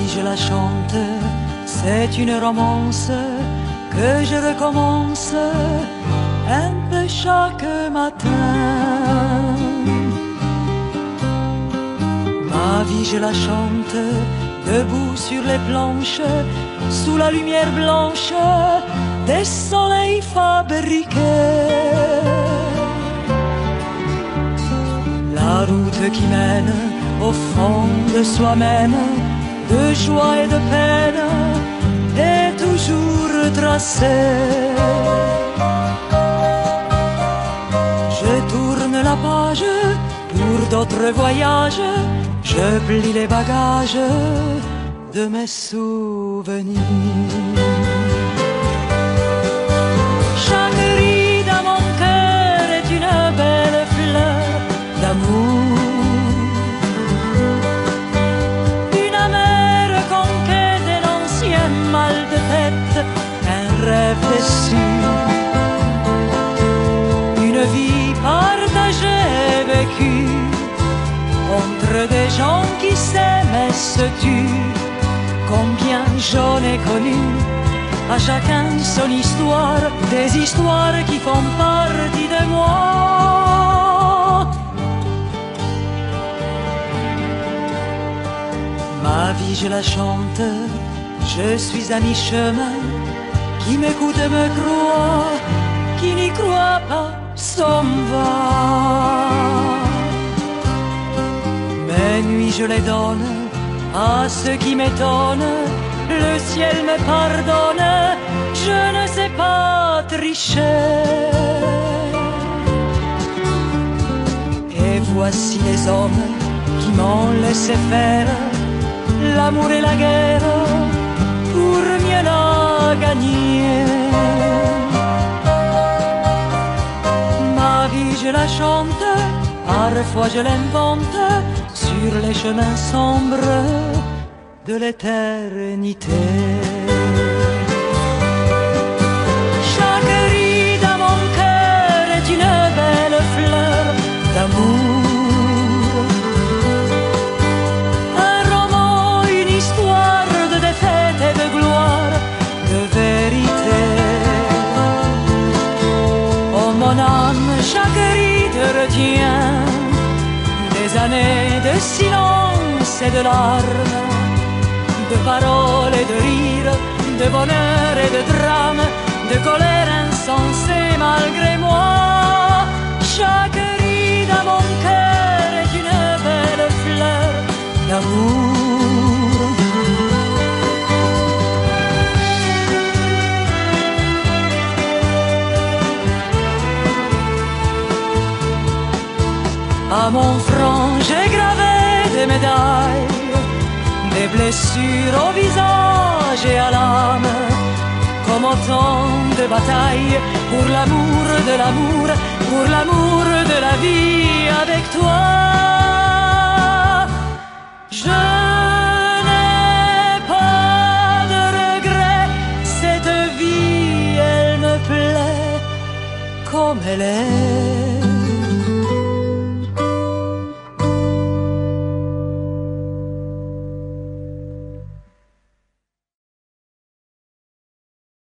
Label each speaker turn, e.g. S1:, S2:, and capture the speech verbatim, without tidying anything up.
S1: vie je la chante, c'est une romance que je recommence un peu chaque matin. Ma vie je la chante, debout sur les planches, sous la lumière blanche des soleils fabriqués. La route qui mène au fond de soi-même, de joie et de peine, est toujours tracée. Je tourne la page pour d'autres voyages, je plie les bagages de mes souvenirs. Chaque ride à mon cœur est une belle fleur d'amour, une amère conquête, un ancien mal de tête, un rêve déçu, une vie partagée et vécue entre des gens qui s'aiment et se tuent. Combien j'en ai connu, à chacun son histoire, des histoires qui font partie de moi. Ma vie je la chante, je suis à mi-chemin, qui m'écoute me croit, qui n'y croit pas s'en va. Mes nuits je les donne à ceux qui m'étonnent, le ciel me pardonne, je ne sais pas tricher. Et voici les hommes qui m'ont laissé faire l'amour et la guerre pour mieux la gagner. Ma vie je la chante, parfois je l'invente sur les chemins sombres de l'éternité. Chaque ride à mon cœur est une belle fleur d'amour, un roman, une histoire de défaite et de gloire, de vérité. Oh mon âme, chaque ride retient des années de silence et de larmes, de paroles et de rires, de bonheur et de drame, de colère insensée malgré moi. Chaque ride à mon cœur est une belle fleur d'amour. À mon front j'ai gravé des médailles, des blessures au visage et à l'âme, comme autant de batailles pour l'amour de l'amour, pour l'amour de la vie avec toi. Je n'ai pas de regrets, cette vie elle me plaît comme elle est.